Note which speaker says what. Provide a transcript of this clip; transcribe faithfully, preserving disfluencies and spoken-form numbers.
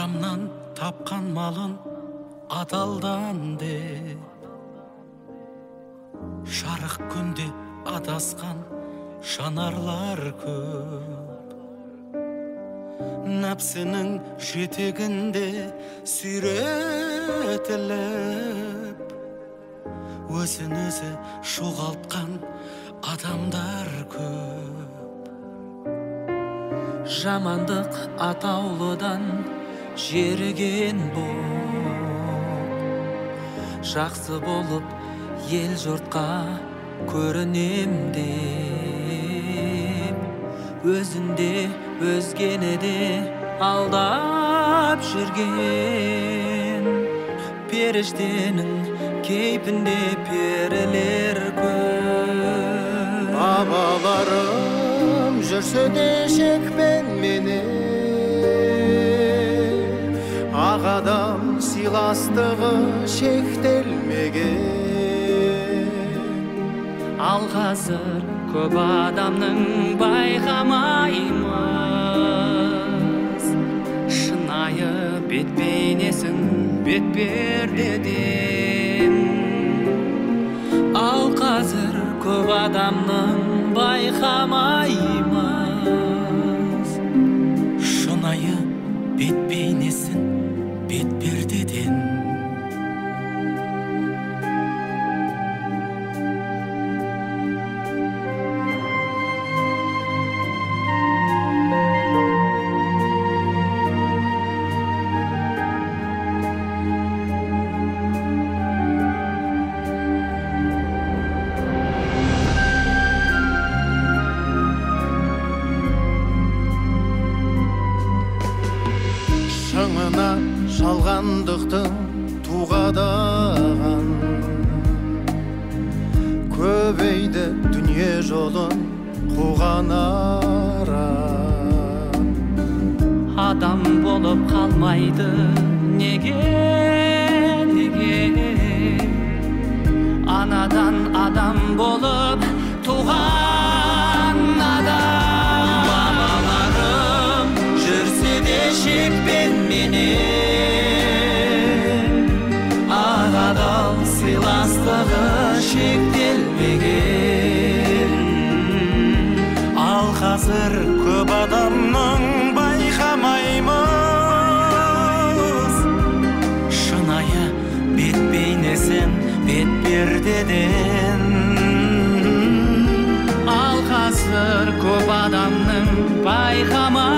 Speaker 1: адамнан тапқан малын адалдан деп, жарық күнде адасқан жанарлар көп. Нәпсінің жетегінде сүйретіліп, өзін өзі жоғалтқан адамдар көп.
Speaker 2: Жамандық атаулыдан жерген боп, жақсы болып ел жұртқа көрінем деп, өзінде өзгені де алдап жүрген періштенің кейпінде перілер көп.
Speaker 3: Бабаларым жүрсе де шекпен менен, ақ адам сыйластығы шектелмеген.
Speaker 2: Ал қазір көп адамның байқамаймыз шынайы бет бейнесін бет-пердеден. Ал қазір көп адамның байқамаймыз
Speaker 1: шынайы бет бейнесін бет-пердеден.
Speaker 3: Шыңына жалғандықтың туғадаған, көбейді дүние жолын қуған арам.
Speaker 2: Адам болып қалмайды неге, неге? Анадан адам болып туған адам. Бабаларым жүрсе де шекпен менен, ақ адал сыйластығы шектелмеген.
Speaker 1: Ал қазір көп адамның байқамаймыз шынайы бет бейнесін бет-пердеден.
Speaker 2: Ал қазір көп адамның байқамаймыз